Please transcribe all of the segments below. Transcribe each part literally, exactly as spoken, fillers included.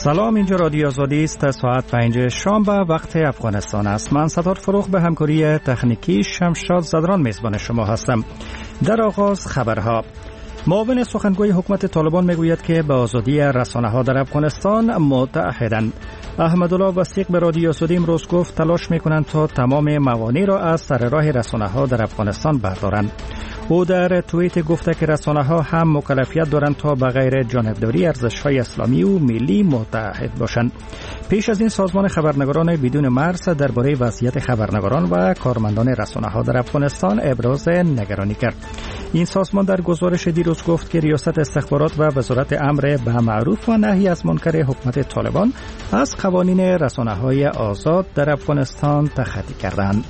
سلام، اینجا رادیو آزادی است. ساعت پنج شام به وقت افغانستان است. من ستار فروغ به همکاری تکنیکی شمشاد زدران میزبان شما هستم. در آغاز خبرها. معاون سخنگوی حکومت طالبان میگوید که به آزادی رسانه‌ها در افغانستان متعهدند. احمدالله وثیق به رادیو آزادی امروز گفت تلاش میکنند تا تمام موانع را از سر راه رسانه‌ها در افغانستان بردارند. او در توییت گفته که رسانه‌ها هم مکلفیت دارند تا به غیر جانبداری ارزش‌های اسلامی و ملی متعهد باشند. پیش از این سازمان خبرنگاران بدون مرز درباره وضعیت خبرنگاران و کارمندان رسانه‌ها در افغانستان ابراز نگرانی کرد. این سازمان در گزارش دیروز گفت که ریاست استخبارات و وزارت امر به معروف و نهی از منکر حکومت طالبان از قوانین رسانه‌های آزاد در افغانستان تخطی کردند.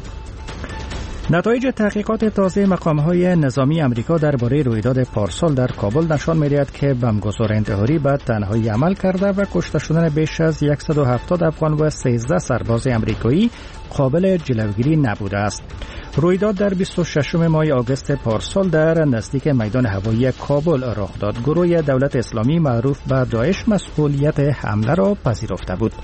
نتایج تحقیقات تازه مقام‌های نظامی امریکا درباره رویداد پارسال در کابل نشان می‌دهد که بمبگذار انتحاری به تنهایی عمل کرده و کشته شدن بیش از صد و هفتاد افغان و سیزده سرباز امریکایی قابل جلوگیری نبوده است. رویداد در بیست و ششم ماه آگوست پارسال در نزدیک میدان هوایی کابل رخ داد. گروه دولت اسلامی معروف به داعش مسئولیت حمله را پذیرفته بود.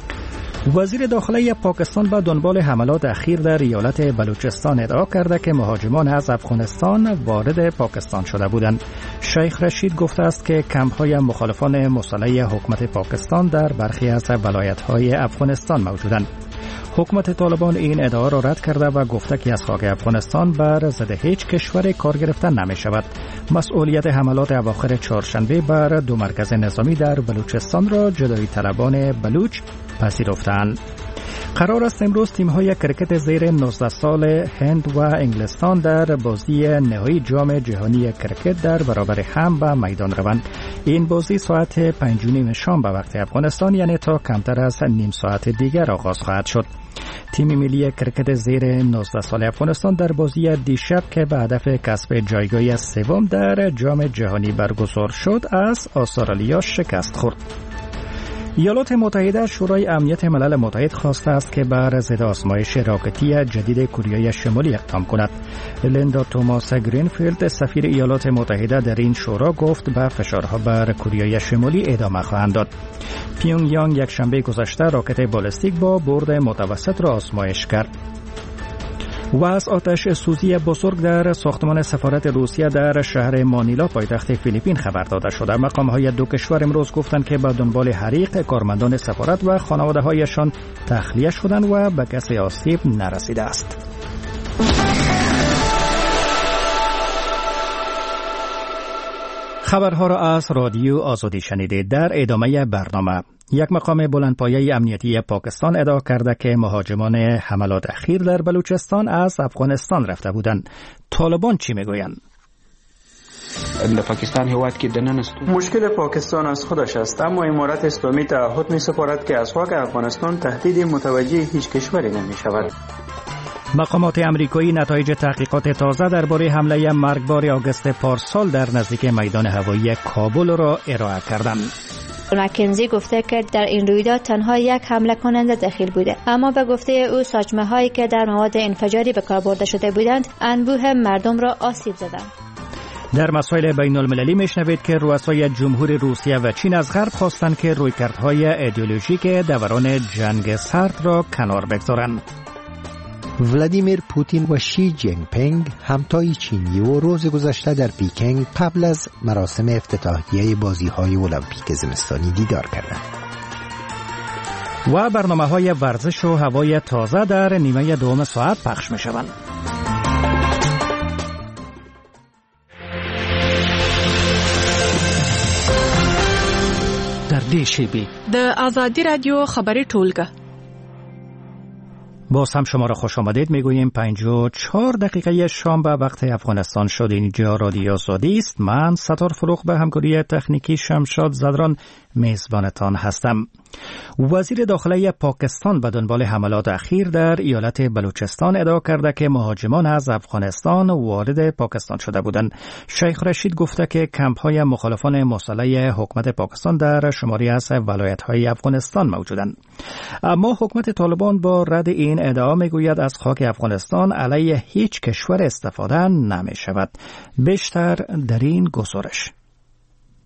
وزیر داخلی پاکستان به دنبال حملات اخیر در ایالت بلوچستان ادعا کرده که مهاجمان از افغانستان وارد پاکستان شده بودند. شیخ رشید گفته است که کمپ‌های مخالفان مسلح حکومت پاکستان در برخی از ولایت‌های افغانستان موجودند. حکومت طالبان این ادعا را رد کرده و گفته که از خاک افغانستان بر ضد هیچ کشور کار گرفتن نمی شود. مسئولیت حملات اواخر چهارشنبه بر دو مرکز نظامی در بلوچستان را جدایی طلبان بلوچ پذیرفتند. قرار است امروز تیم‌های کرکت زیر نوزده سال هند و انگلستان در بازی نهایی جام جهانی کرکت در برابر هم به میدان روند. این بازی ساعت پنج و نیم شام به وقت افغانستان، یعنی تا کمتر از نیم ساعت دیگر آغاز خواهد شد. تیم ملی کرکت زیر نوزده سال افغانستان در بازی دیشب که به هدف کسب جایگاه سوم در جام جهانی برگزار شد از استرالیا شکست خورد. ایالات متحده شورای امنیت ملل متحد خواسته است که بر ضد آزمایش راکتی جدید کره شمالی اقدام کند. لیندا توماس گرینفیلد سفیر ایالات متحده در این شورا گفت به فشارها بر کره شمالی ادامه خواهند داد. پیونگ یانگ یک شنبه گذشته راکت بالستیک با برد متوسط را آزمایش کرد. و از آتش سوزی بزرگ در ساختمان سفارت روسیه در شهر مانیلا پایتخت فیلیپین خبر داده شده. مقام‌های دو کشور امروز گفتند که به دنبال حریق کارمندان سفارت و خانواده‌هایشان تخلیه شدند و به کسی آسیب نرسیده است. خبرها را از رادیو آزادی شنیدید. در ادامه برنامه یک مقام بلندپایه امنیتی پاکستان ادعا کرده که مهاجمان حملات اخیر در بلوچستان از افغانستان رفته بودند. طالبان چی میگویند؟ پاکستان هواد که دنن است. مشکل پاکستان از خودش است، اما امارت اسلامی تعهد می سپارد که از خاک افغانستان تهدید متوجه هیچ کشوری نمی شود. مقامات امریکایی نتایج تحقیقات تازه درباره حمله مرگبار آگوست پارسال در نزدیک میدان هوایی کابل را ارائه کردند. مکنزی گفته که در این رویداد تنها یک حمله کننده دخیل بوده، اما به گفته او ساچمه هایی که در مواد انفجاری به کار برده شده بودند انبوه مردم را آسیب زدند. در مسائل بین المللی میشنوید که رؤسای جمهور روسیه و چین از غرب خواستند که رویکردهای ایدئولوژیک دوران جنگ سرد را کنار بگذارند. ولادیمیر پوتین و شی جین پینگ همتای چینی و روز گذشته در پیکنگ قبل از مراسم افتتاحیه بازی‌های المپیک زمستانی دیدار کردند. و برنامه‌های ورزش و هوای تازه در نیمه دوم ساعت پخش می‌شوند. در دیشبی د آزادی رادیو خبری ټولګه. باز هم شما را خوش آمدید میگوییم پنج و چهار دقیقه شام به وقت افغانستان شد. اینجا رادیو آزادی است. من ستار فروغ به همکاری تکنیکی شمشاد زدران میزبانتان هستم. وزیر داخلی پاکستان به دنبال حملات اخیر در ایالت بلوچستان ادعا کرده که مهاجمان از افغانستان وارد پاکستان شده بودند. شیخ رشید گفته که کمپ‌های مخالفان مسلح حکومت پاکستان در شماری از ولایت‌های افغانستان موجودند. اما حکومت طالبان با رد این ادعا میگوید از خاک افغانستان علیه هیچ کشور استفاده نمی شود. بیشتر در این گزارش.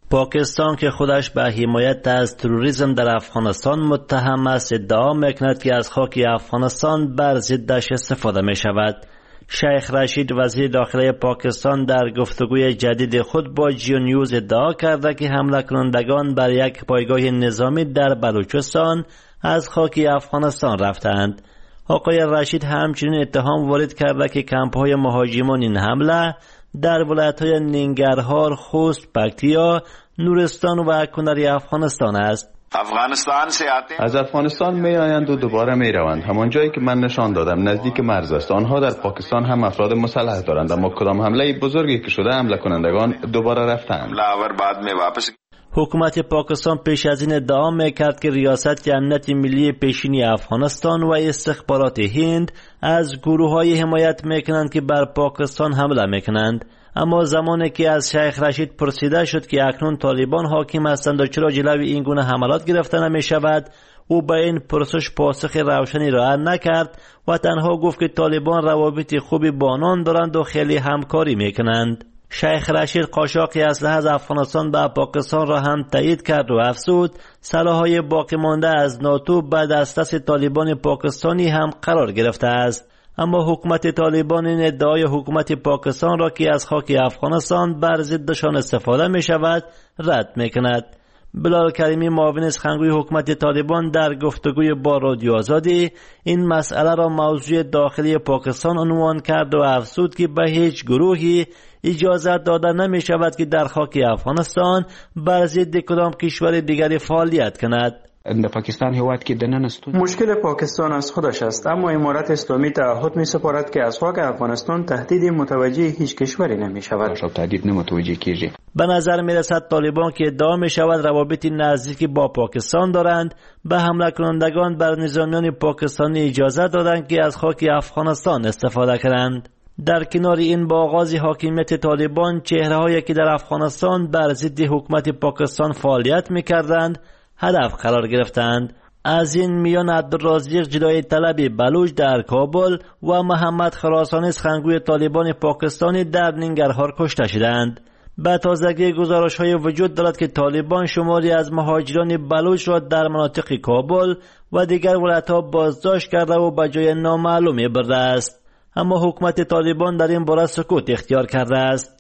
پاکستان که خودش به حمایت از تروریسم در افغانستان متهم است ادعا میکند که از خاک افغانستان بر ضدش استفاده می شود. شیخ رشید وزیر داخلی پاکستان در گفتگوی جدید خود با جیو نیوز ادعا کرده که حمله کنندگان بر یک پایگاه نظامی در بلوچستان از خاک افغانستان رفتند. آقای رشید همچنین اتهام وارد کرده که کمپ‌های مهاجمان این حمله در ولایت‌های ننگرهار، خوست، پکتیا، نورستان و کنری افغانستان است. افغانستان سے آتے از افغانستان می آیند و دوباره می روند. همان جایی که من نشان دادم نزدیک مرز است. آنها در پاکستان هم افراد مسلح دارند، اما کدام حمله بزرگی که شده حمله کنندگان دوباره رفتند. بعد می واپس حکومت پاکستان پیش از این ادعا میکرد که ریاست امنیت ملی پیشینی افغانستان و استخبارات هند از گروه‌های حمایت میکنند که بر پاکستان حمله میکنند. اما زمانی که از شیخ رشید پرسیده شد که اکنون طالبان حاکم هستند و چرا جلوی این گونه حملات گرفته نمی شود، او به این پرسش پاسخ روشنی را نکرد و تنها گفت که طالبان روابط خوبی با آنان دارند و خیلی همکاری میکنند. شیخ رشید قاچاق اسلحه از افغانستان به پاکستان را هم تایید کرد و افزود سلاح‌های باقی مانده از ناتو به دسترس طالبان پاکستانی هم قرار گرفته است. اما حکومت طالبان این ادعای حکومت پاکستان را که از خاک افغانستان بر ضدشان استفاده می شود رد می کند. بلال کریمی معاون سخنگوی حکومت طالبان در گفتگوی با رادیو آزادی این مسئله را موضوع داخلی پاکستان عنوان کرد و افزود که به هیچ گروهی اجازه داده نمی شود که در خاک افغانستان بر ضد کدام کشور دیگری فعالیت کند. پاکستان هیواد که دنن است. مشکل پاکستان از خودش است، اما امارت اسلامی تعهد می سپارد که از خاک افغانستان تهدید متوجه هیچ کشوری نمی شود. تهدید نمتوجه کیږي. به نظر می رسد طالبان که ادعا می شود روابط نزدیکی با پاکستان دارند به حمله کنندگان بر نظامیان پاکستانی اجازه دادند که از خاک افغانستان استفاده کنند. در کنار این با آغاز حاکمیت طالبان چهره‌هایی که در افغانستان بر ضد حکومت پاکستان فعالیت می کردند هدف قرار گرفتند. از این میان عبدالرازق جدای طلب بلوچ در کابل و محمد خراسانی سخنگوی طالبان پاکستانی در ننگرهار کشته شدند. به تازگی گزارش‌های وجود دارد که طالبان شماری از مهاجران بلوچ را در مناطق کابل و دیگر ولایت‌ها بازداشت کرده و به جای نامعلومی برده است. اما حکومت طالبان در این باره سکوت اختیار کرده است.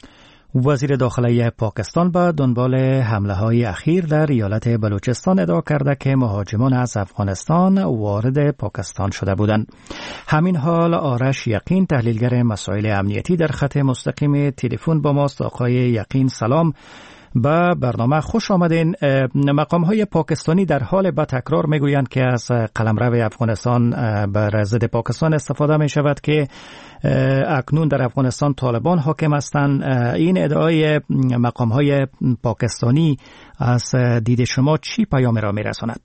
وزیر داخلی پاکستان به دنبال حمله های اخیر در ایالت بلوچستان ادعا کرده که مهاجمان از افغانستان وارد پاکستان شده بودند. همین حال آرش یقین تحلیلگر مسائل امنیتی در خط مستقیم تلفن با ماست. آقای یقین سلام، به برنامه خوش آمدین. مقام های پاکستانی در حال به تکرار میگویند که از قلمرو افغانستان بر ضد پاکستان استفاده می شود که اکنون در افغانستان طالبان حاکم هستند. این ادعای مقام های پاکستانی از دید شما چی پیامی را می رساند؟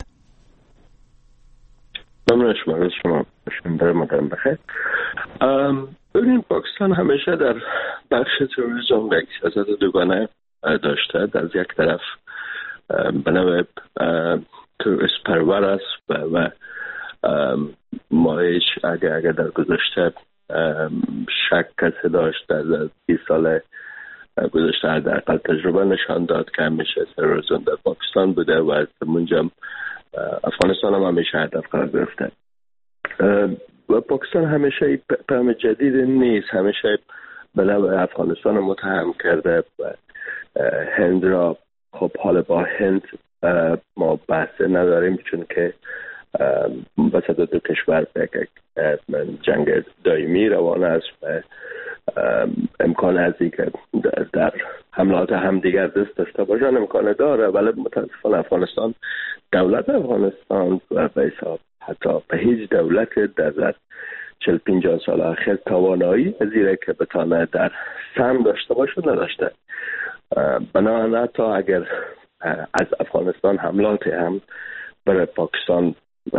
ممنون شما از شما شما مدام بخیر. ببینید پاکستان همیشه در بخش تروریسم یک سیاست دوگانه داشته. از یک طرف به نوع تروریست پرور است و, و ما هیچ اگر, اگر در گذشته شک کسی داشت در بیست سال گذشته حداقل تجربه نشان داد که همیشه تروریسم در پاکستان بوده و از اونجا افغانستان هم همیشه هدف قرار گرفته و پاکستان همیشه پیام جدید نیست، همیشه به نوع افغانستان متهم کرده و هند را خب حالا با هند ما بحث نداریم چون که وسط دو کشور جنگ دائمی روان است و امکان هستی که در حملات همدیگر دست داشته باشن امکان داره، ولی متاسفانه افغانستان دولت افغانستان و به حساب حتی به هیچ دولت در چهل پنجاه سال اخیر توانایی زیره که بتانه در سهم داشته باشه نداشته. بنابراین حتی اگر از افغانستان حملات هم برای پاکستان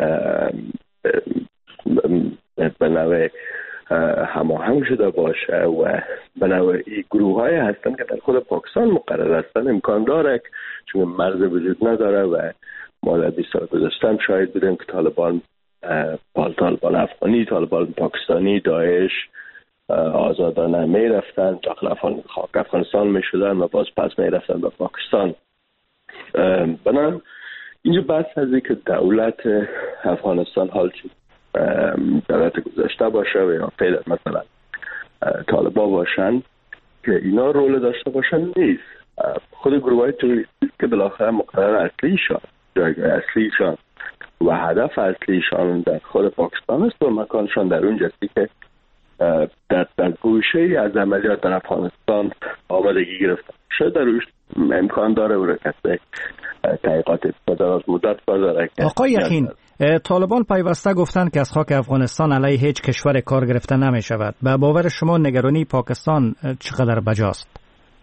به نوع هماهنگ شده باشه و به نوع این گروه های هستن که در خود پاکستان مقرر هستن امکان داره چون مرز وجود نداره و ما در بیست سال گذشته شاهد بودیم که طالبان طالبان افغانی، طالبان پاکستانی، داعش آزادانه می رفتن داخل افغانستان می شدن و باز پس می رفتن به پاکستان. بنابراین اینجا بحث از اینکه دولت افغانستان حال چی دولت گذشته باشه و یا فعلا مثلا طالبان باشن که اینا رول داشته باشن نیست. خود گروه های تروریستی که بالاخره مقرر اصلیشان جایگاه اصلیشان و هدف اصلیشان در خود پاکستان است و مکانشان در اونجاست که در, در گوشه از عملیات در افغانستان آمادگی گرفتن. شاید در روش امکان داره و کسی تحقیقات دراز مدت داره. آقای یقین، طالبان پیوسته گفتند که از خاک افغانستان علیه هیچ کشور کار گرفته نمی شود. به باور شما نگرانی پاکستان چقدر بجاست؟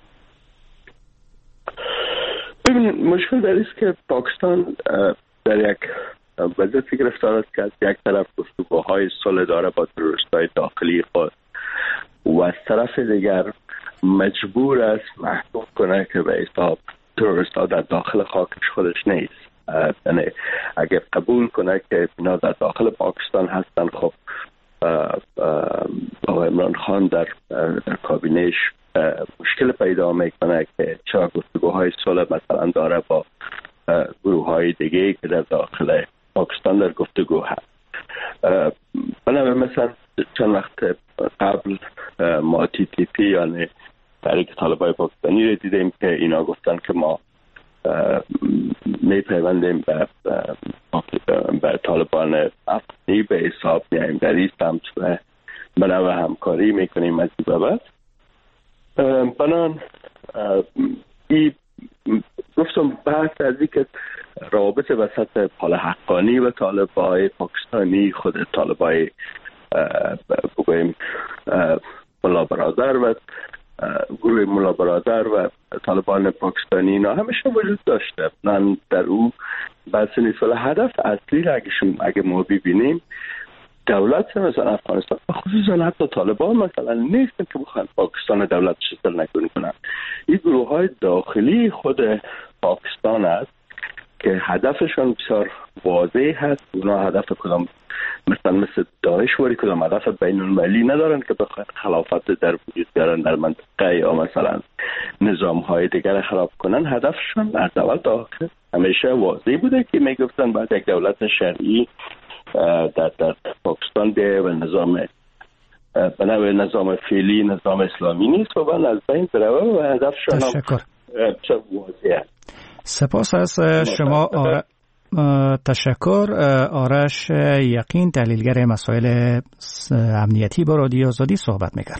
ببین، مشکل در است که پاکستان در یک وضعیتی گرفتار است که از یک طرف گفتگوهای صلح داره با تروریست‌های داخلی خود و از طرف دیگر مجبور است محکوم کنه که به حساب تروریست‌ها در داخل خاکش خودش نیست. یعنی اگر قبول کنه که اینا در داخل پاکستان هستن، خب آقای عمران خان در, در کابینهش مشکل پیدا میکنه که چرا گفتگوهای صلح مثلا داره با گروه های دیگه که در داخل پاکستان در گفتگو هست. بنابراین مثلا چند وقت قبل ما تی تی پی یعنی تحریک طالبای پاکستانی رو دیدیم که اینا گفتن که ما می پیوندیم به, به طالبان افغانی به حساب میاییم در این سمت و بنابراین همکاری میکنیم از این بابت. بنان این گفتم بحث از این که روابط وسط پال حقانی و طالبای پاکستانی، خود طالبای بگویم ملا برادر و گروه ملا برادر و طالبان پاکستانی اینا همیشه وجود داشته. من در او بحث نیست، ولی هدف اصلی را اگه ما ببینیم دولت مثلا افغانستان خصوصا حتی طالبان مثلا نیستن که بخوان پاکستان دولت شکل نکنه کنن. این گروه های داخلی خود پاکستان است که هدفشان بسیار واضح هست. اونا هدف کدام مثلا مثل داعش وری کدام هدف بین المللی ندارن که بخوان خلافت در وجود بیارن در منطقه یا مثلا نظام های دیگر خراب کنن. هدفشان از اول تا آخر همیشه واضح بوده که میگفتن باید یک دولت شرعی در در پاکستان بیه و نظام بنابراین نظام فعلی نظام اسلامی نیست و من از بین بروه و هدفشان تشکر. هم واضح است. سپاس از شما آر... تشکر. آرش یقین، تحلیلگر مسائل امنیتی با رادیو آزادی صحبت میکرد.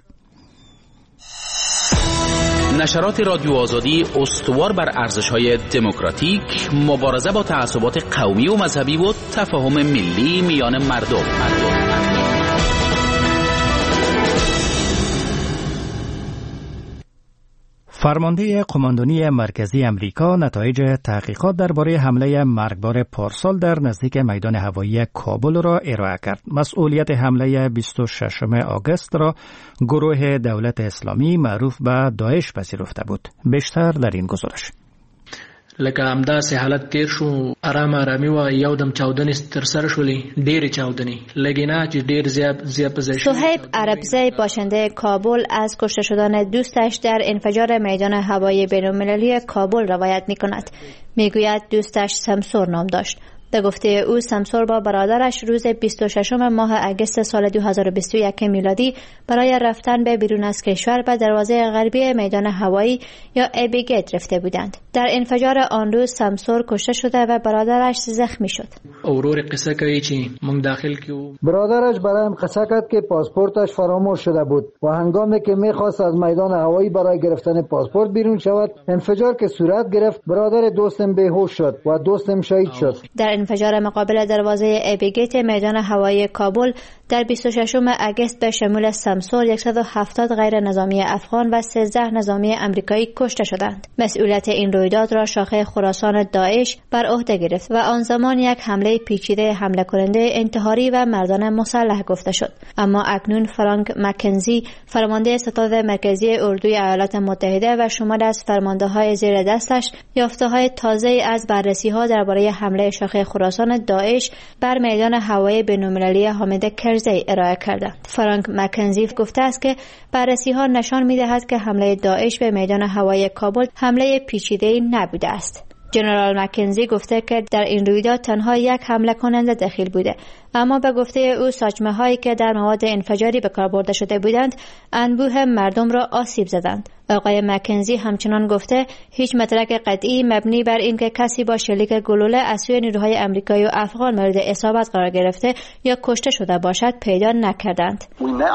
نشرات رادیو آزادی استوار بر ارزش‌های دموکراتیک، مبارزه با تعصبات قومی و مذهبی و تفاهم ملی میان مردم. مردم. فرمانده قماندانی مرکزی امریکا نتایج تحقیقات درباره حمله مرگبار پارسال در نزدیک میدان هوایی کابل را ارائه کرد. مسئولیت حمله بیست و ششم آگوست را گروه دولت اسلامی معروف به داعش پذیرفته بود. بیشتر در این گزارش. لکه همداسې حالت تیر شو، ارام ارامي و یو دم چاودنې تر سره شولې، ډېرې چاودنې لګې نه چې ډېر زیات زیات پزې. صهیب عربزی، باشنده کابل، از کشته شدن دوستش در انفجار میدان هوایی بین‌المللی کابل روایت می‌کند. میگوید دوستش سمسور نام داشت. به گفته او سمسور با برادرش روز بیست و ششم ماه اگست سال دو هزار و بیست و یک میلادی برای رفتن به بیرون از کشور به دروازه غربی میدان هوایی یا ایبی گیت رفته بودند. در انفجار آن روز سمسور کشته شده و برادرش زخمی شد. اورور قصه کوي چې موږ داخل کیو. برادرش برایم قصه کرد که پاسپورتش فراموش شده بود و هنگامی که میخواست از میدان هوایی برای گرفتن پاسپورت بیرون شود، انفجار که صورت گرفت، برادر دوستم بیهوش شد و دوستم شهید شد. در انفجار مقابل دروازه ایبی گیت میدان هوایی کابل در بیست و ششم اگست به شمول سمسور صد و هفتاد غیر نظامی افغان و سیزده نظامی امریکایی کشته شدند. مسئولیت این رویداد را شاخه خراسان داعش بر عهده گرفت و آن زمان یک حمله پیچیده حمله کننده انتحاری و مردانه مسلح گفته شد. اما اکنون فرانک مکنزی، فرمانده ستاد مرکزی اردوی ایالات متحده و شمار از فرمانده‌های زیر دستش یافته‌های تازه از بررسی‌ها درباره حمله شاخه خراسان داعش بر میدان هوایی بین‌المللی حامد کرزی ارائه کردند. فرانک مکنزی گفته است که بررسی‌ها نشان می‌دهد که حمله داعش به میدان هوایی کابل حمله پیچیده‌ای نبوده است. جنرال مکنزی گفته که در این رویداد تنها یک حمله کننده دخیل بوده، اما به گفته او ساچمه هایی که در مواد انفجاری به کار برده شده بودند انبوه مردم را آسیب زدند. آقای مکنزی همچنان گفته هیچ مدرک قطعی مبنی بر اینکه کسی با شلیک گلوله از سوی نیروهای آمریکایی و افغان مورد اصابت قرار گرفته یا کشته شده باشد پیدا نکردند.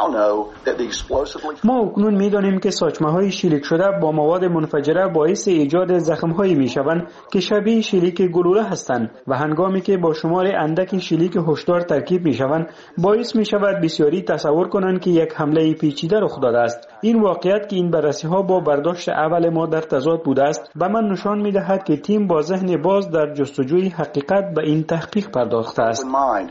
ما اکنون می‌دانیم که ساچمه های شلیک شده با مواد منفجره باعث ایجاد زخم هایی می‌شوند که شبیه شلیک گلوله هستند و هنگامی که با شمار اندک شلیک هشدار ترکیب می‌شوند باعث می‌شود بسیاری تصور کنند که یک حمله پیچیده رخ داده است. این واقعیت که این بررسی‌ها با برداشت اول ما در تضاد بوده است به من نشان می‌دهد که تیم با ذهن باز در جستجوی حقیقت به این تحقیق پرداخته است.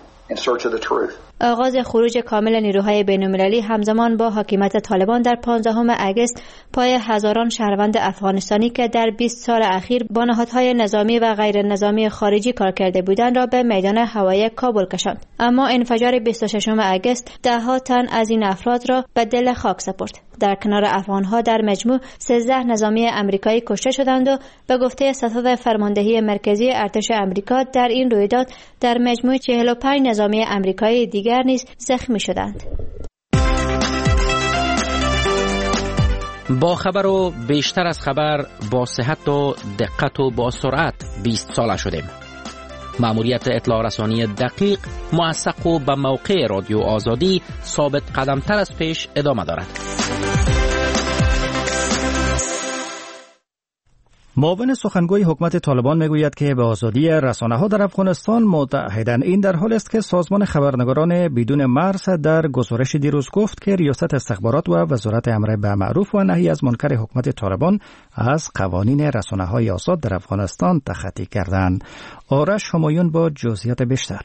آغاز خروج کامل نیروهای بین‌المللی همزمان با حاکمیت طالبان در پانزدهم اگست پای هزاران شهروند افغانستانی که در بیست سال اخیر با نهادهای نظامی و غیر نظامی خارجی کار کرده بودند را به میدان هوایی کابل کشاند. اما انفجار بیست و ششم اگست ده ها تن از این افراد را به دل خاک سپرد. در کنار افغانها در مجموع سیزده نظامی آمریکایی کشته شدند و به گفته ستاد فرماندهی مرکزی ارتش آمریکا در این رویداد در مجموع چهل و پنج نظامی آمریکایی دیگر نیز زخمی شدند. با خبر و بیشتر از خبر، با صحت و دقت و با سرعت بیست ساله شدیم. مأموریت اطلاع رسانی دقیق، موثق و به موقع رادیو آزادی ثابت قدمتر از پیش ادامه دارد. معاون سخنگوی حکومت طالبان میگوید که به آزادی رسانه‌ها در افغانستان متحدند. این در حالی است که سازمان خبرنگاران بدون مرز در گزارش دیروز گفت که ریاست استخبارات و وزارت امر بالمعروف و نهی از منکر حکومت طالبان از قوانین رسانه‌های آزاد در افغانستان تخطی کردند. آرش همایون با جزئیات بیشتر.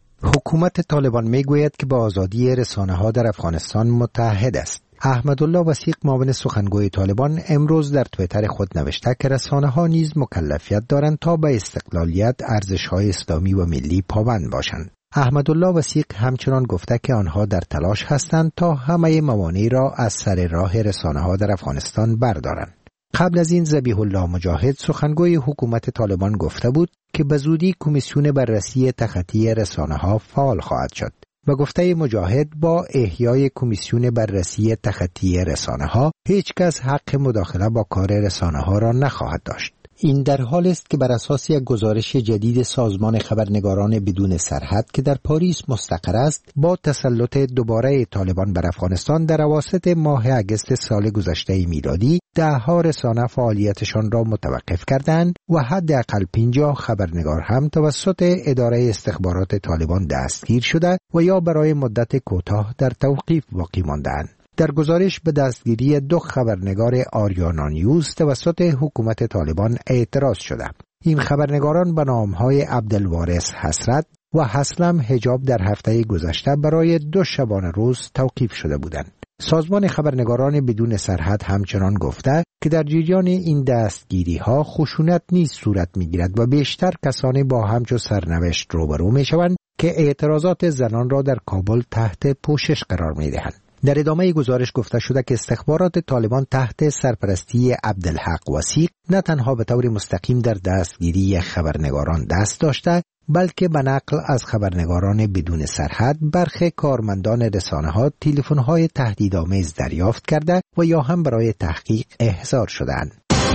حکومت طالبان میگوید که به آزادی رسانه‌ها در افغانستان متحد است. احمدالله وثیق معاون سخنگوی طالبان امروز در توییتر خود نوشته که رسانه‌ها نیز مکلفیت دارند تا به استقلالیت، ارزش‌های اسلامی و ملی پابند باشند. احمدالله وثیق همچنان گفته که آنها در تلاش هستند تا همه موانع را از سر راه رسانه‌ها در افغانستان بردارند. قبل از این ذبیح الله مجاهد سخنگوی حکومت طالبان گفته بود که به زودی کمیسیون بررسی تخطی رسانه‌ها فعال خواهد شد. و گفته مجاهد با احیای کمیسیون بررسی تخطی رسانه‌ها هیچ کس حق مداخله با کار رسانه‌ها را نخواهد داشت. این در حال است که بر اساس یک گزارش جدید سازمان خبرنگاران بدون سرحد که در پاریس مستقر است، با تسلط دوباره طالبان بر افغانستان در اواسط ماه اگست سال گذشته میلادی ده‌ها رسانه فعالیتشان را متوقف کردند و حداقل پنجاه خبرنگار هم توسط اداره استخبارات طالبان دستگیر شده و یا برای مدت کوتاه در توقیف باقی ماندند. در گزارش به دستگیری دو خبرنگار آریانا نیوز توسط حکومت طالبان اعتراض شده. این خبرنگاران به نام‌های عبدالوارث حسرت و حسلم حجاب در هفته گذشته برای دو شبانه روز توقیف شده بودند. سازمان خبرنگاران بدون سرحد همچنان گفته که در جریان این دستگیری‌ها خشونت نیز صورت می‌گیرد و بیشتر کسانی با همچو سرنوشت روبرو می‌شوند که اعتراضات زنان را در کابل تحت پوشش قرار می‌دهند. در ادامه گزارش گفته شده که استخبارات طالبان تحت سرپرستی عبدالحق وثیق نه تنها به طور مستقیم در دستگیری خبرنگاران دست داشته، بلکه به نقل از خبرنگاران بدون سرحد برخی کارمندان رسانه‌ها تلفن‌های تهدیدآمیز دریافت کرده و یا هم برای تحقیق احضار شدند.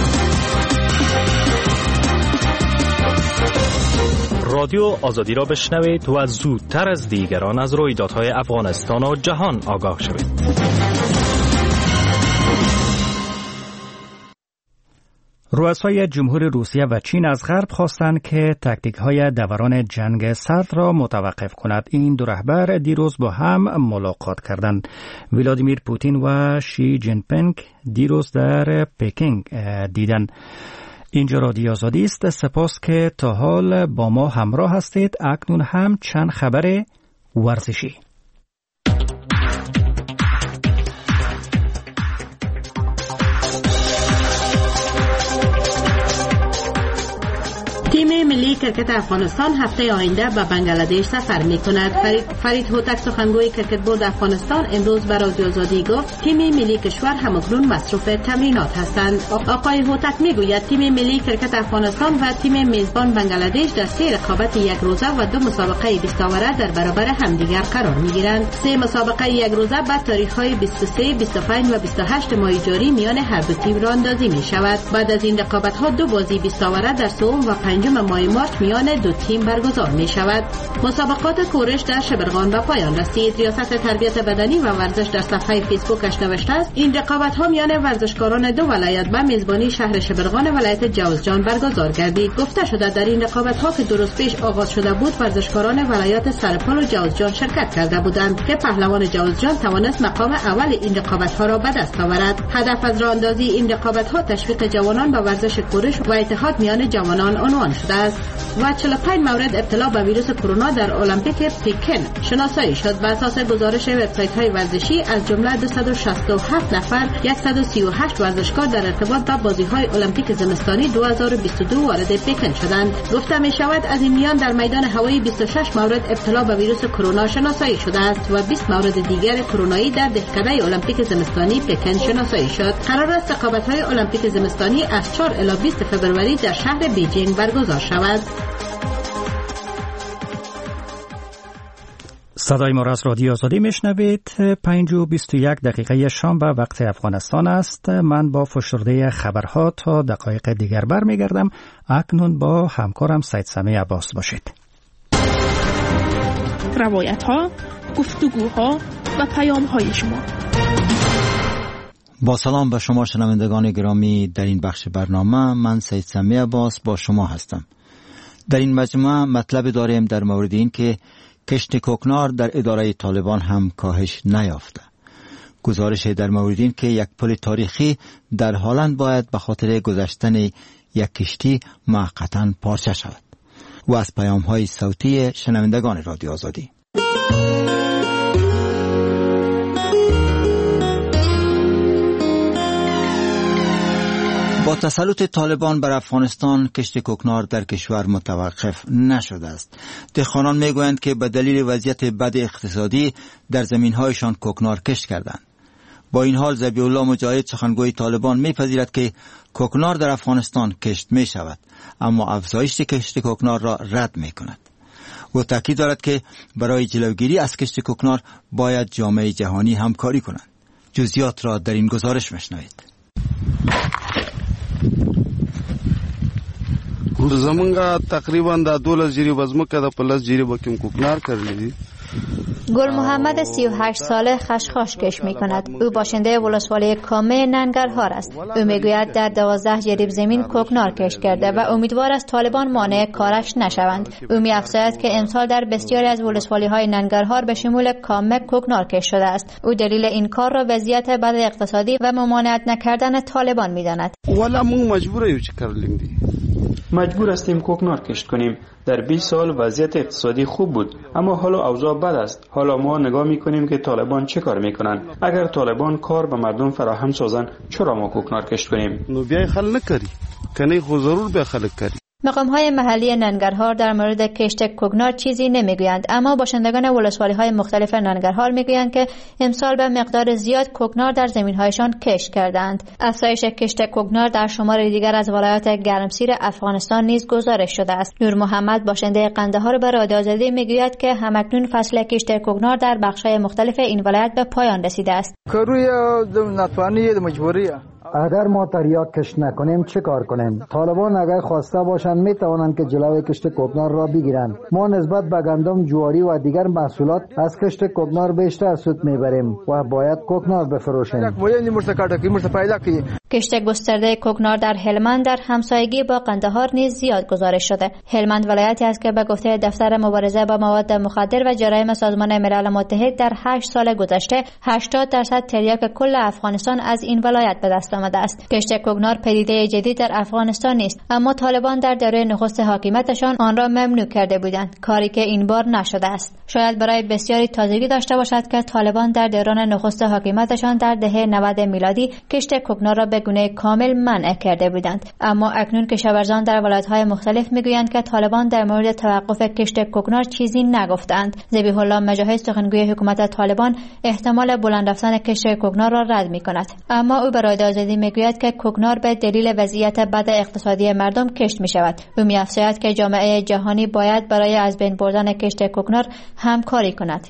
رادیو آزادی را بشنوید و زودتر از دیگران از رویدادهای افغانستان و جهان آگاه شوید. رؤسای جمهور روسیه و چین از غرب خواستند که تاکتیک‌های دوران جنگ سرد را متوقف کند. این دو رهبر دیروز با هم ملاقات کردند. ولادیمیر پوتین و شی جین پینگ دیروز در پکینگ دیدند. اینجا رادیو آزادی است. سپاس که تا حال با ما همراه هستید. اکنون هم چند خبر ورزشی. تیم ملی کرکت افغانستان هفته آینده به بنگلادش سفر می‌کند. فرید فرید هوتک سخنگوی کرکت بورد افغانستان امروز به رادیو آزادی گفت تیم ملی کشور همکنون مصروف تمرینات هستند. آقای هوتک میگوید تیم ملی کرکت افغانستان و تیم میزبان بنگلادش در سه رقابت یک روزه و دو مسابقه بیست آوره در برابر همدیگر قرار می‌گیرند. سه مسابقه یک روزه به تاریخ‌های بیست و سه، بیست و پنج و بیست و هشت ماه جاری میان هر دو تیم را اندازی می‌شود. بعد از این رقابت‌ها دو بازی بیست آوره در سوم و پنجم ماه مارچ میان دو تیم برگزار می‌شود. مسابقات کورش در شبرغان به پایان رسید. ریاست تربیت بدنی و ورزش در صفحه فیسبوکش نوشته است این رقابت‌ها میان ورزشکاران دو ولایت به میزبانی شهر شبرغان ولایت جوزجان برگزار گردید. گفته شده در این رقابت‌ها که دو روز پیش آغاز شده بود ورزشکاران ولایت سرپل و جوزجان شرکت کرده بودند که پهلوان جوزجان توانست مقام اول این رقابت‌ها را به دست آورد. هدف از راه‌اندازی این رقابت‌ها تشویق جوانان به ورزش کورش و اتحاد میان جوانان عنوان شده است. و چهل و پنج مورد ابتلا به ویروس کرونا در المپیک پکن شناسایی شد. بر اساس گزارش وبسایت‌های ورزشی از جمله دویست و شصت و هفت نفر صد و سی و هشت ورزشکار در ارتباط با بازی‌های المپیک زمستانی دو هزار و بیست و دو وارد پکن شدند. گفته می‌شود از این میان در میدان هوایی بیست و شش مورد ابتلا به ویروس کرونا شناسایی شده است و بیست مورد دیگر کرونایی در دهکده المپیک زمستانی پکن شناسایی شد. قرار است رقابت‌های المپیک زمستانی از چهار الی بیست فوریه در شهر بیجینگ برگزار شود. صدای ما را از رادیو آزادی میشنوید. پنج و بیست و یک دقیقه شنبه وقت افغانستان است. من با فشرده خبرها تا دقایق دیگر برمیگردم. اکنون با همکارم سید سمی عباس باشید. روایت ها، گفتگوها و پیام های شما. با سلام به شما شنوندگان گرامی، در این بخش برنامه من سید سمی عباس با شما هستم. در این مجموعه مطلب داریم در مورد این که کشت کوکنار در اداره طالبان هم کاهش نیافته. گزارش در مورد این که یک پل تاریخی در هلند باید به خاطر گذشتن یک کشتی موقتا پارچه شود. و از پیام های صوتی شنوندگان رادیو آزادی. با تسلط طالبان بر افغانستان کشت کوکنار در کشور متوقف نشده است. دهقانان میگویند که به دلیل وضعیت بد اقتصادی در زمین‌هایشان کوکنار کشت کردند. با این حال ذبیح الله مجاهد سخنگوی طالبان میپذیرد که کوکنار در افغانستان کشت می شود، اما افزایش کشت کوکنار را رد می کند. و تاکید دارد که برای جلوگیری از کشت کوکنار باید جامعه جهانی همکاری کنند. جزئیات را در این گزارش میشنوید. زمونږه تقریبا د دولس جری وزمکه د پلس جری بکیم کوکنار کړلی دي. گل محمد سی و هشت ساله خشخاش کش می کند. او باشنده ولسوالی کامه ننگرهار است. او میگوید در دوازده جریب زمین کوکنار کش کرده و امیدوار است طالبان مانع کارش نشوند. او می افزاید که امسال در بسیاری از ولسوالی های ننگرهار به شمول کامه کوکنار کش شده است. او دلیل این کار را وضعیت بد اقتصادی و ممانعت نکردن طالبان می داند. والا مون مجبور یو چې کارلیم دي. مجبور هستیم کوکنار کشت کنیم. در بیست سال وضعیت اقتصادی خوب بود، اما حالا اوضاع بد است. حالا ما نگاه میکنیم که طالبان چه کار میکنن. اگر طالبان کار به مردم فراهم سازن، چرا ما کوکنار کشت کنیم؟ نو بیا خل نکری کنه خو ضرور به خلک کری. مقام‌های محلی ننگرهار در مورد کشت کوکنار چیزی نمیگویند، اما باشندگان ولسوالی‌های مختلف ننگرهار میگویند که امسال به مقدار زیاد کوکنار در زمین‌هایشان کشت کردند. افزایش کشت کوکنار در شمار دیگر از ولایات گرمسیر افغانستان نیز گزارش شده است. نور محمد باشنده قندهار به رادیو آزادی میگوید که همکنون فصل کشت کوکنار در بخش‌های مختلف این ولایت به پایان رسیده است. کروی نتوانی مجبوریه. اگر ما تریاک کشت نکنیم چه کار کنیم؟ طالبان اگر خواسته باشند می توانند که جلوی کشت کوکنار را بگیرند. ما نسبت به گندم، جواری و دیگر محصولات از کشت کوکنار بیشتر سود میبریم و باید کوکنار بفروشیم. کشت گسترده کوکنار در هلمند در همسایگی با قندهار نیز زیاد گزارش شده. هلمند ولایتی است که به گفته دفتر مبارزه با مواد مخدر و جرایم سازمان ملل متحد در هشت سال گذشته هشتاد درصد تریاک کل افغانستان از این ولایت به دست دست آمده است. کشت کوکنار پدیده جدید در افغانستان نیست، اما طالبان در دوره نخست حاکمیتشان آن را ممنوع کرده بودند، کاری که این بار نشده است. شاید برای بسیاری تازگی داشته باشد که طالبان در دوران نخست حاکمیتشان در دهه نود میلادی کشت کوکنار را به گونه کامل منع کرده بودند، اما اکنون کشاورزان در ولایت‌های مختلف میگویند که طالبان در مورد توقف کشت کوکنار چیزی نگفتند. ذبیح الله مجاهد سخنگوی حکومت طالبان احتمال بلند رفتن کشت کوکنار را رد می‌کند، اما او به رادیو آزادی میگوید که کوکنار به دلیل وضعیت بد اقتصادی مردم کشت می‌شود. او می‌افزاید که جامعه جهانی باید برای از بین بردن کشت کوکنار همکاری کند.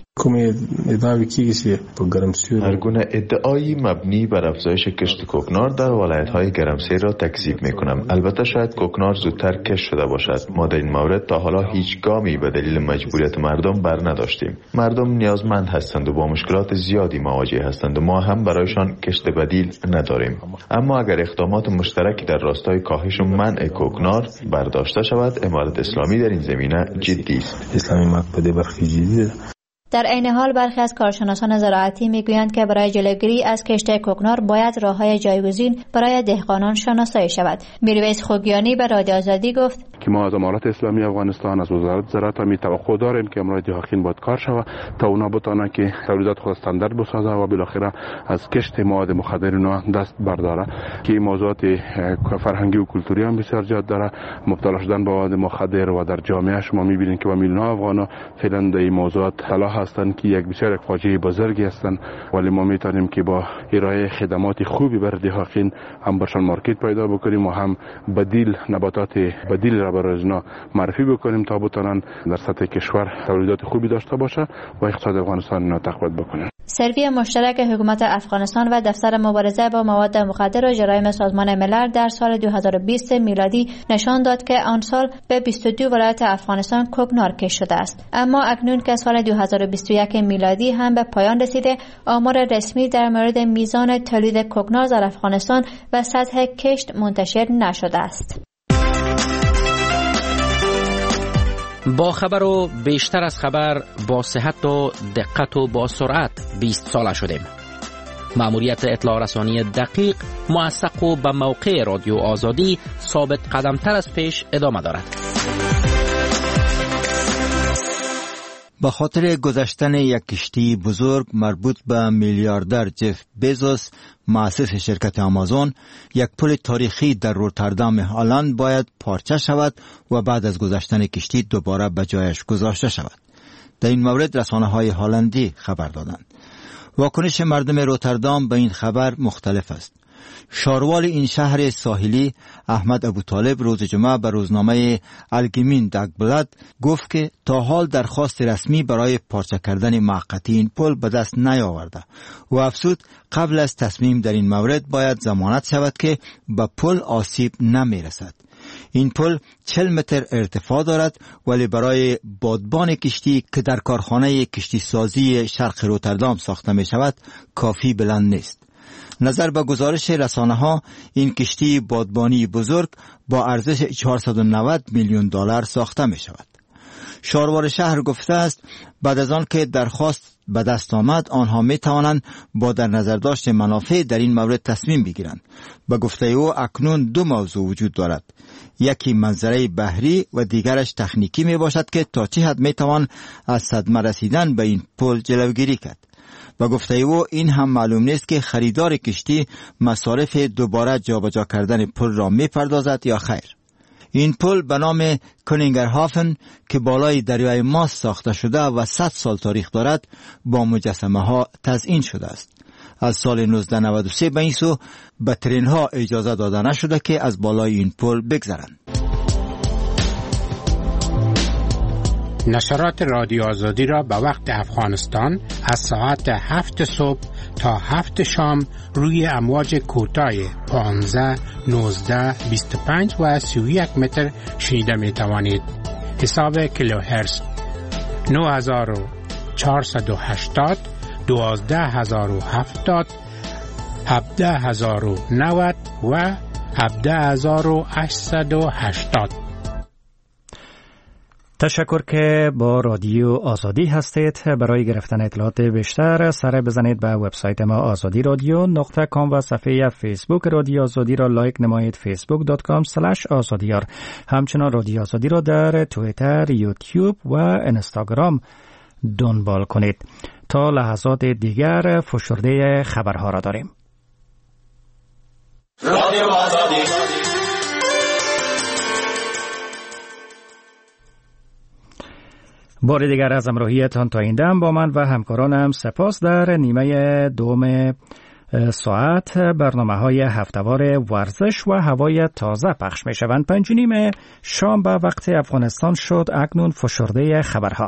هر گونه ادعایی مبنی بر افزایش کشت کوکنار در ولایت‌های گرمسیر را تکذیب می‌کنم. البته شاید کوکنار زودتر کشت شده باشد. ما در این مورد تا حالا هیچ گامی به دلیل مجبوریت مردم بر نداشتیم. مردم نیازمند هستند و با مشکلات زیادی مواجه هستند و ما هم برایشان کشت بدیل نداریم. اما اگر اقدامات مشترکی در راستای کاهش و منع کوکنار برداشته شود، امارت اسلامی در این زمینه جدی است. اسلامی مقبوله برخی جدی. در عین حال برخی از کارشناسان زراعتی میگویند که برای جلوگیری از کشت کوکنار باید راه‌های جایگزین برای دهقانان شناسایی شود. میرویس خوگیانی به رادیو آزادی گفت که ما از امارت اسلامی افغانستان از وزارت زراعت می توقع داریم که امروز دهقان باید کار شود تا اونا بتونن که تولیدات خود استاندارد بسازه و بالاخره از کشت مواد مخدر اونا دست برداره که موضوعات فرهنگی و کلتوری هم بسیار زیاد داره. مبتلا شدن به مواد مخدر و در جامعه شما میبینید که با میلیون افغان فعلا در این موضوعات طلا هستند که یک بسیار فاجعه بزرگی هستند، ولی ما میتونیم که با ارائه خدمات خوبی بر دهقان هم برشان مارکت پیدا بکنیم و هم بدیل نباتات بدیل را برای اینا معرفی بکنیم تا بتونن در سطح کشور تولیدات خوبی داشته باشه و اقتصاد افغانستان را تقویت بکنه. سروی مشترک حکومت افغانستان و دفتر مبارزه با مواد مخدر و جرایم سازمان ملل در سال دو هزار و بیست میلادی نشان داد که آن سال به بیست و دو ولایت افغانستان کوکنار کشت شده است، اما اکنون که سال دو هزار و بیست و یک میلادی هم به پایان رسیده، آمار رسمی در مورد میزان تولید کوکنار در افغانستان و سطح کشت منتشر نشده است. با خبر و بیشتر از خبر، با صحت و دقت و با سرعت بیست ساله شدیم. مأموریت اطلاع رسانی دقیق، موثق و به موقع رادیو آزادی ثابت قدمتر از پیش ادامه دارد. با خاطر گذشتن یک کشتی بزرگ مربوط به میلیاردر جف بیزوس، مؤسس شرکت آمازون، یک پل تاریخی در روتردام هلند باید پارچه شود و بعد از گذشتن کشتی دوباره به جایش گذاشته شود. در این مورد رسانه‌های هلندی خبر دادند. واکنش مردم روتردام به این خبر مختلف است. شاروال این شهر ساحلی احمد ابوطالب روز جمعه به روزنامه الگمین داگبلاد گفت که تا حال درخواست رسمی برای پارچه کردن موقتی این پل به دست نیاورده و افزود قبل از تصمیم در این مورد باید ضمانت شود که به پل آسیب نمی رسد. این پل چهل متر ارتفاع دارد ولی برای بادبان کشتی که در کارخانه کشتی سازی شرق روتردام ساخته می شود کافی بلند نیست. نظر به گزارش رسانه ها، این کشتی بادبانی بزرگ با ارزش چهارصد و نود میلیون دلار ساخته می شود. شاروار شهر گفته است بعد از آن که درخواست به دست آمد، آنها می توانند با در نظر داشت منافع در این مورد تصمیم بگیرند. به گفته او اکنون دو موضوع وجود دارد، یکی منظره بحری و دیگرش تکنیکی می باشد که تا چه حد می توان از صدمه رسیدن به این پل جلوگیری کرد. و گفته او این هم معلوم نیست که خریدار کشتی مصارف دوباره جابجا کردن پل را می پردازد یا خیر. این پل به نام کنینگرهافن که بالای دریای ماس ساخته شده و صد سال تاریخ دارد با مجسمه ها تزیین شده است. از سال نوزده نود و سه به این سو به ترین ها اجازه داده نشده که از بالای این پل بگذرند. نشرات رادیو آزادی را به وقت افغانستان از ساعت هفت صبح تا هفت شام روی امواج کوتاه پانزده، نوزده، بیست و پنج و سی و یک متر شنیده می توانید. حساب کیلوهرتز نه هزار و چهارصد و هشتاد، دوازده هزار و هفتاد، هفده هزار و نود و هفده هزار و هشتصد و هشتاد. تشکر که با رادیو آزادی هستید. برای گرفتن اطلاعات بیشتر سر بزنید به وبسایت ما آزادی رادیو نقطه کام و صفحه فیسبوک رادیو آزادی را لایک نمایید فیسبوک دات کام اسلش آزادیار. همچنان رادیو آزادی را در توییتر، یوتیوب و اینستاگرام دنبال کنید. تا لحظات دیگر فشرده خبرها را داریم. رادیو آزادی. بار دیگر از همراهیتان تا این دم با من و همکارانم سپاس. در نیمه دوم ساعت برنامه های هفته‌وار ورزش و هوای تازه پخش می شوند. پنج و نیم شام به وقت افغانستان شد. اکنون فشرده خبرها.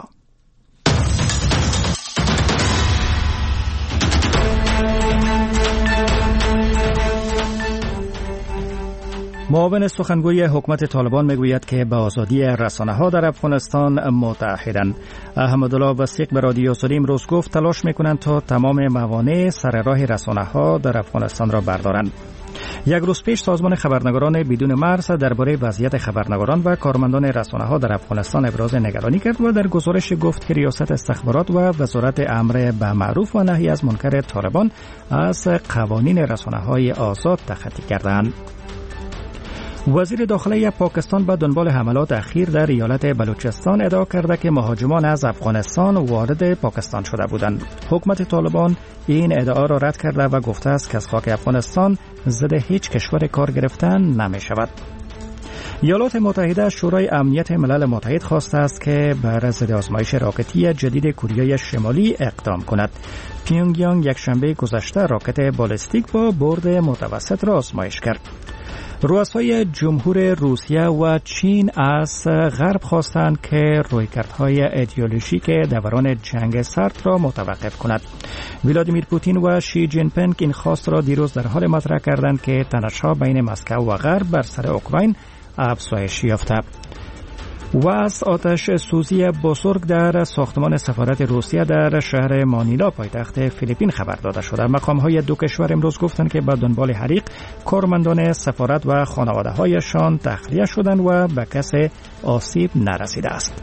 معاون سخنگوی حکومت طالبان میگوید که به آزادی رسانه‌ها در افغانستان متحدند. احمدالله وثیق به رادیو آزادی امروز گفت تلاش میکنند تا تمام موانع سر راه رسانه‌ها در افغانستان را بردارند. یک روز پیش سازمان خبرنگاران بدون مرز درباره وضعیت خبرنگاران و کارمندان رسانه‌ها در افغانستان ابراز نگرانی کرد و در گزارش گفت که ریاست استخبارات و وزارت امر به معروف و نهی از منکر طالبان از قوانین رسانه‌های آزاد تخطی کردند. وزیر داخلی پاکستان به دنبال حملات اخیر در ایالت بلوچستان ادعا کرده که مهاجمان از افغانستان وارد پاکستان شده بودند. حکومت طالبان این ادعا را رد کرده و گفته است که از خاک افغانستان ضد هیچ کشور کار گرفتن نمی شود. ایالات متحده شورای امنیت ملل متحد خواسته است که بر ضد آزمایش راکتی جدید کره شمالی اقدام کند. پیونگ یانگ یک شنبه گذشته راکت بالستیک با برد متوسط را آزمایش کرد. رؤسای جمهور روسیه و چین از غرب خواستند که رویکردهای ایدئولوژیک دوران جنگ سرد را متوقف کند. ولادیمیر پوتین و شی جین پینگ این خواست را دیروز در حال مطرح کردند که تنش‌ها بین مسکو و غرب بر سر اوکراین افزایش یافته. و از آتش سوزی بزرگ در ساختمان سفارت روسیه در شهر مانیلا پایتخت فیلیپین خبر داده شده. مقام‌های دو کشور امروز گفتند که به دنبال حریق کارمندان سفارت و خانواده‌هایشان تخلیه شدند و به کسی آسیب نرسیده است.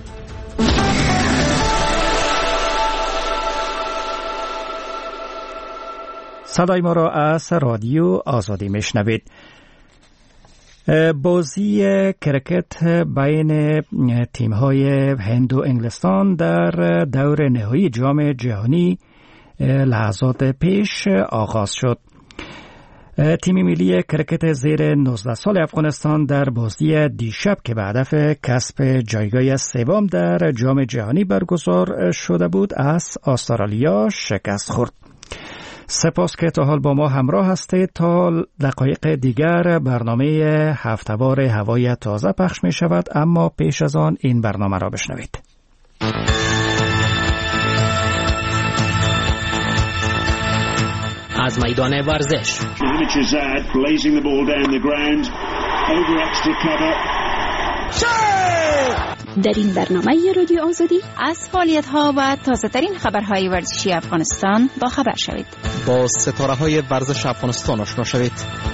صدای ما را از رادیو آزادی میشنوید. بازی کرکت بین تیم‌های هند و انگلستان در دور نهایی جام جهانی لحظات پیش آغاز شد. تیم ملی کرکت زیر نوزده سال افغانستان در بازی دیشب که به هدف کسب جایگاه سوم در جام جهانی برگزار شده بود از استرالیا شکست خورد. سپاس که تا حال با ما همراه هستید. تا دقایق دیگر برنامه هفته‌وار هوای تازه پخش می شود، اما پیش از آن این برنامه را بشنوید. از میدان ورزش در این برنامه رادیو آزادی از فعالیت‌ها و تازه‌ترین خبرهای ورزشی افغانستان با خبر شوید. با ستاره‌های ورزش افغانستان آشنا شوید.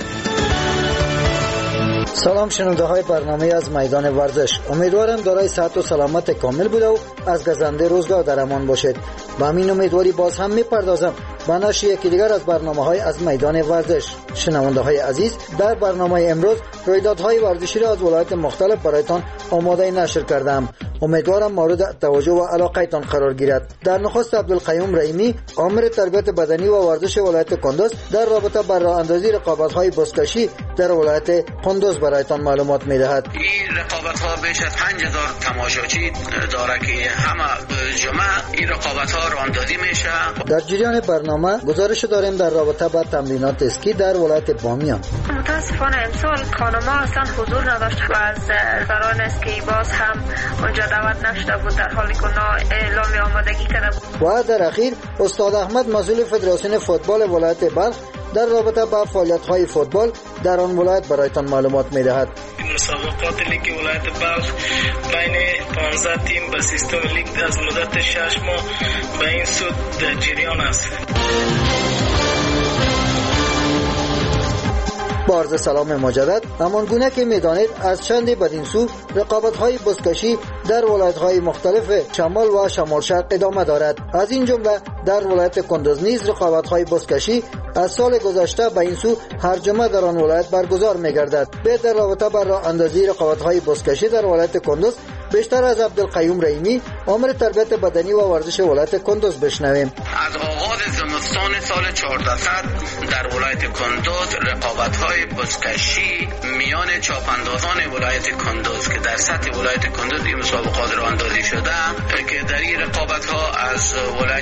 سلام شنونده های برنامه از میدان ورزش. امیدوارم دارای صحت و سلامت کامل بوده و از گزنده روزگار در امان باشید. با همین امیدواری باز هم میپردازم به نشر یکی دیگر از برنامه های از میدان ورزش. شنونده های عزیز، در برنامه امروز رویدادهای ورزشی را از ولایت مختلف برایتان آماده نشر کردم. امیدوارم مورد توجه و علاقه‌تان قرار گیرد. در نخست عبدالقیوم رحیمی، آمر تربیت بدنی و ورزش ولایت کندوز، در رابطه با راه اندازی رقابت‌های بزکشی در ولایت کندوز برایتان معلومات می‌دهد. این رقابت‌ها بیش از پنج هزار تماشاچی داره که همه جمعه این رقابت‌ها راهاندازی میشه. در جریان برنامه گزارش داریم در رابطه با تمرینات اسکی در ولایت بامیان. متاسفانه امسال کانوما اصلا حضور نداشت و از سران اسکی باز هم اونجا دعوت نشده بود، در حالی که اونا اعلام آمادگی کرده بود. و در اخیر استاد احمد مسئول فدراسیون فوتبال ولایت بلخ در رابطه با فعالیت‌های فوتبال در آن ولایت برایتان معلومات می‌دهد. مسابقات لیگ ولایت بلخ بین پانزده تیم به سیستم لیگ از مدت شش ماه به این سود در جریان است. با عرض سلام مجدد، همان گونه که میدانید از چند بدین سو رقابت‌های بزکشی در ولایت‌های مختلف شمال و شمال شرق ادامه دارد. از این جمله در ولایت کندوز نیز رقابت‌های بزکشی از سال گذشته به این سو هر جمعه در آن ولایت برگزار می‌گردد. به در رابطه با راه اندازی رقابت‌های بزکشی در ولایت کندوز بیشتر از عبدالقیوم رحیمی، آمر تربیت بدنی و ورزش ولایت کندوز بشنویم. از آغاز زمستان سال چهاردهصد در ولایت کندوز رقابت‌های بزکشی میان چاپاندازان ولایت کندوز که در سطح ولایت کندوز این مسابقات راه اندازی شده که در این رقابت‌ها از ولایت